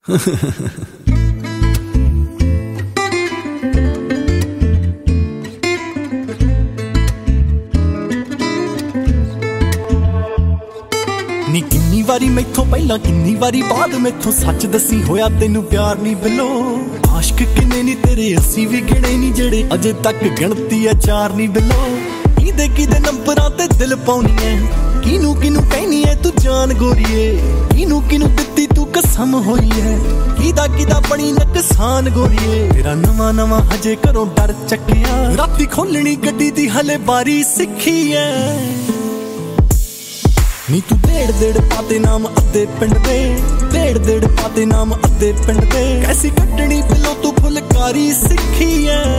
ਨੀ ਕਿੰਨੀ ਵਾਰੀ ਮੈਥੋਂ ਪਹਿਲਾਂ ਕਿੰਨੀ ਵਾਰੀ ਬਾਅਦ ਮੈਥੋਂ ਸੱਚ ਦੱਸੀ ਹੋਇਆ ਤੈਨੂੰ ਪਿਆਰ ਨਹੀਂ ਬਿੱਲੋ। ਆਸ਼ਕ ਕਿੰਨੇ ਨੀ ਤੇਰੇ ਅਸੀਂ ਵੀ ਗਿਣੇ ਨੀ ਜਿਹੜੇ ਅਜੇ ਤੱਕ ਗਿਣਤੀ ਆ ਚਾਰ ਨਹੀਂ ਬਿੱਲੋ। ਕਿਹਦੇ ਕਿਹਦੇ ਨੰਬਰਾਂ ਤੇ ਦਿਲ ਪਾਉਣੀ ਐ, ਕਿਹਨੂੰ ਕਿਹਨੂੰ ਕਹਿਨੀ ਐ ਤੂੰ ਜਾਨ ਗੋਰੀਏ। ਕਿਹਨੂੰ ਕਿਹਨੂੰ ਦਿੱਤੀ ਤੂੰ ਕਸਮ ਹੋਈ ਐ, ਕਿਹਦਾ ਕਿਹਦਾ ਬਣੀ ਨੁਕਸਾਨ ਗੋਰੀਏ। ਤੇਰਾ ਨਵਾਂ ਨਵਾਂ ਹਜੇ ਘਰੋਂ ਡਰ ਚੱਕਿਆ, ਰਾਤੀ ਖੋਲਣੀ ਗੱਡੀ ਦੀ ਹਲੇ ਬਾਰੀ ਸਿੱਖੀ ਐ। ਨੀ ਤੂੰ ਢੇੜ ਪਾਤੇ ਨਾਮ ਅੱਧੇ ਪਿੰਡ ਦੇ, ਢੇੜ ਪਾਤੇ ਨਾਮ ਅੱਧੇ ਪਿੰਡ ਦੇ। ਕੈਸੀ ਕੱਟਣੀ ਬਿੱਲੋ ਤੂੰ ਫੁਲਕਾਰੀ ਸਿੱਖੀ ਐ।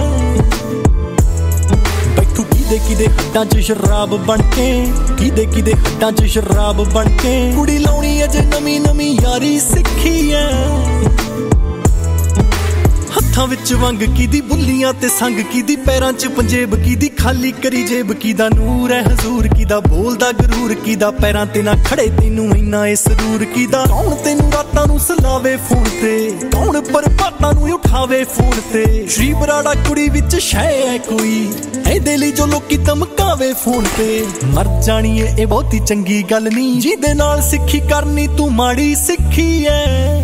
ਬੈਠੂ ਕਿਦੇ ਕਿਦੇ ਹੱਡਾਂ 'ਚ ਸ਼ਰਾਬ ਬਣ ਕੇ, ਕਿਦੇ ਕਿਦੇ ਹੱਡਾਂ 'ਚ ਸ਼ਰਾਬ ਬਣ ਕੇ। ਕੁੜੀ ਲਾਉਣੀ ਅਜੇ ਨਵੀਂ ਨਵੀਂ ਯਾਰੀ ਸਿੱਖੀ ਐ। ਹੱਥਾਂ ਵਿੱਚ ਵੰਗ ਕਿਦੀ ਬੁੱਲੀਆਂ ਤੇ ਸੰਗ ਕਿਦੀ, ਪੈਰਾਂ 'ਚ ਪੰਜੇਬ ਕਿਦੀ ਖਾਲੀ ਕਰੀ ਜੇਬ। ਕਿਦਾ ਨੂਰ ਹੈ ਹਜ਼ੂਰ, ਕਿਦਾ ਬੋਲਦਾ ਗਰੂਰ, ਕਿਦਾ ਪੈਰਾਂ ਤੇ ਨਾ ਖੜੇ ਤੈਨੂੰ ਇੰਨਾ ਏ ਸਰੂਰ। ਕਿਦਾ ਕੌਣ ਤੈਨੂੰ ਰਾਤਾਂ ਨੂੰ ਸਲਾਵੇ ਫੋਨ ਤੇ, ਕੌਣ ਬਰਬਾਦਾਂ ਨੂੰ ਉਠਾਵੇ ਫੋਨ ਤੇ। ਸ਼੍ਰੀ ਬਰਾੜਾ ਕੁੜੀ ਵਿੱਚ ਸ਼ੈ ਹੈ ਕੋਈ, ਇਹਦੇ ਲਈ ਜੋ ਲੋਕੀ ਧਮਕਾਵੇ ਫੋਨ ਤੇ। ਮਰ ਜਾਣੀ ਏ ਇਹ ਬਹੁਤੀ ਚੰਗੀ ਗੱਲ ਨਹੀਂ, ਜਿਹਦੇ ਨਾਲ ਸਿੱਖੀ ਕਰਨੀ ਤੂੰ ਮਾੜੀ ਸਿੱਖੀ ਐ।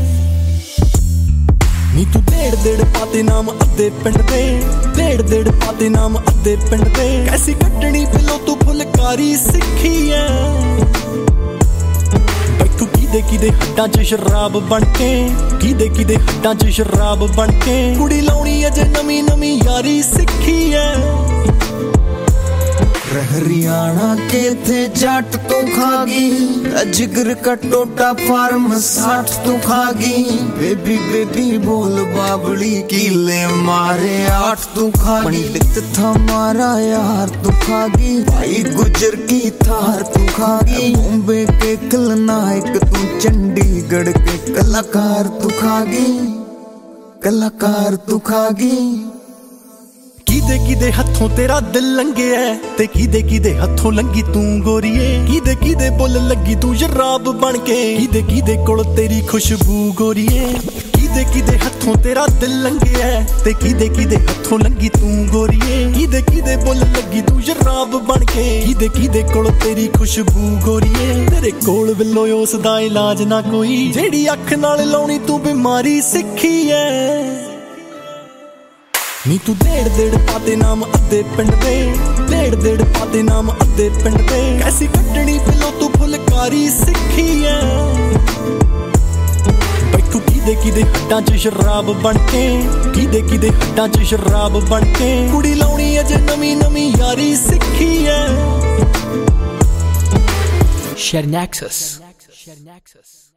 ਨੀ ਤੂੰ ਢੇੜ ਪਾਤੇ ਨਾਮ ਅੱਧੇ ਪਿੰਡ ਦੇ, ਢੇੜ ਪਾਤੇ ਨਾਮ ਅੱਧੇ ਪਿੰਡ ਦੇ। ਕੈਸੀ ਕੱਟਣੀ ਬਿੱਲੋ ਤੂੰ ਫੁਲਕਾਰੀ ਸਿੱਖੀ ਐ। ਬੈਠੂ ਕਿਦੇ ਕਿਦੇ ਹੱਡਾਂ 'ਚ ਸ਼ਰਾਬ ਬਣ ਕੇ, ਕਿਦੇ ਕਿਦੇ ਹੱਡਾਂ 'ਚ ਸ਼ਰਾਬ ਬਣ ਕੇ। ਕੁੜੀ ਲਾਉਣੀ ਅਜੇ ਨਵੀਂ ਨਵੀਂ ਯਾਰੀ ਸਿੱਖੀ ਐ। हरियाणा के थे जाट तो खागी, जिगर का टोटा फार्म 60 तो खागी। बेबी बेबी बोल बाबड़ी कीले मारे 8 तो खागी। पंडित था मारा यार तो खागी, भाई गुजर की थार तो खागी। बॉम्बे के खलनायक तू चंडीगढ़ के कलाकार तो खागी, कलाकार तो खागी। ਕਿਦੇ ਕਿਦੇ ਹੱਥੋਂ ਤੇਰਾ ਦਿਲ ਲੰਘਿਆ ਤੇ ਕਿਦੇ ਕਿਦੇ ਹੱਥੋਂ ਲੰਗੀ ਤੂੰ ਗੋਰੀਏ। ਕਿਦੇ ਕਿਦੇ ਬੁੱਲ ਲੱਗੀ ਤੂੰ ਸ਼ਰਾਬ ਬਣ ਕੇ, ਕਿਦੇ ਕਿਦੇ ਕੋਲ ਤੇਰੀ ਖੁਸ਼ਬੂ ਗੋਰੀਏ। ਕਿਦੇ ਕਿਦੇ ਹੱਥੋਂ ਤੇਰਾ ਦਿਲ ਲੰਘਿਆ ਤੇ ਕਿਦੇ ਕਿਦੇ ਹੱਥੋਂ ਲੰਗੀ ਤੂੰ ਗੋਰੀਏ। ਕਿਦੇ ਕਿਦੇ ਬੁੱਲ ਲੱਗੀ ਤੂੰ ਸ਼ਰਾਬ ਬਣ ਕੇ, ਕਿਦੇ ਕਿਦੇ ਕੋਲ ਤੇਰੀ ਖੁਸ਼ਬੂ ਗੋਰੀਏ। ਤੇਰੇ ਕੋਲ ਬਿੱਲੋ ਉਸ ਦਾ ਇਲਾਜ ਨਾ ਕੋਈ, ਜਿਹੜੀ ਅੱਖ ਨਾਲ ਲਾਉਣੀ ਤੂੰ ਬਿਮਾਰੀ ਸਿੱਖੀ ਐ। ਨੀ ਤੂੰ ਢੇੜ ਪਾਤੇ ਨਾਮ ਅੱਧੇ ਪਿੰਡ ਦੇ, ਢੇੜ ਪਾਤੇ ਨਾਮ ਅੱਧੇ ਪਿੰਡ ਦੇ। ਕੈਸੀ ਕੱਟਣੀ ਬਿੱਲੋ ਤੂੰ ਫੁਲਕਾਰੀ ਸਿੱਖੀ ਐ। ਬੈਠੂ ਕਿਦੇ ਕਿਦੇ ਹੱਡਾਂ 'ਚ ਸ਼ਰਾਬ ਬਣ ਕੇ, ਕਿਦੇ ਕਿਦੇ ਹੱਡਾਂ 'ਚ ਸ਼ਰਾਬ ਬਣ ਕੇ। ਕੁੜੀ ਲਾਉਣੀ ਅਜੇ ਨਵੀਂ ਨਵੀਂ ਯਾਰੀ ਸਿੱਖੀ ਐ। Shared Nexus.